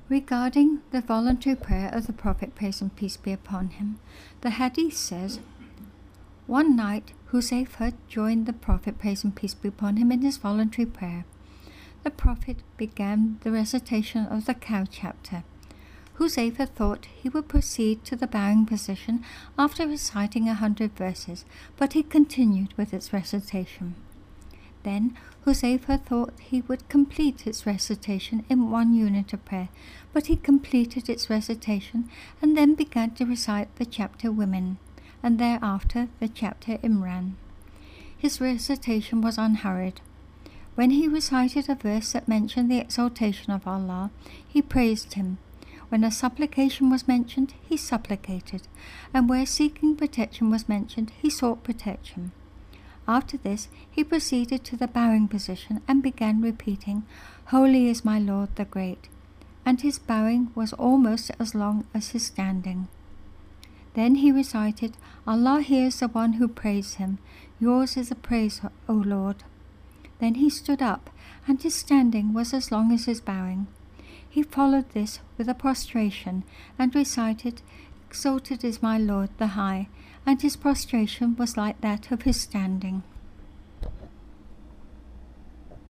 Regarding the voluntary prayer of the Prophet, praise and peace be upon him, the Hadith says, one night Huzaifa joined the Prophet, praise and peace be upon him, in his voluntary prayer. The Prophet began the recitation of the cow chapter. Huzaifa thought he would proceed to the bowing position after reciting 100 verses, but he continued with its recitation. Then Huzaifa thought he would complete its recitation in one unit of prayer, but he completed its recitation and then began to recite the chapter Women, and thereafter the chapter Imran. His recitation was unhurried. When he recited a verse that mentioned the exaltation of Allah, he praised him. When a supplication was mentioned, he supplicated, and where seeking protection was mentioned, he sought protection. After this, he proceeded to the bowing position and began repeating, Holy is my Lord the Great, and his bowing was almost as long as his standing. Then he recited, Allah hears the one who praise him. Yours is the praise, O Lord. Then he stood up, and his standing was as long as his bowing. He followed this with a prostration, and recited, Exalted is my Lord the High, and his prostration was like that of his standing.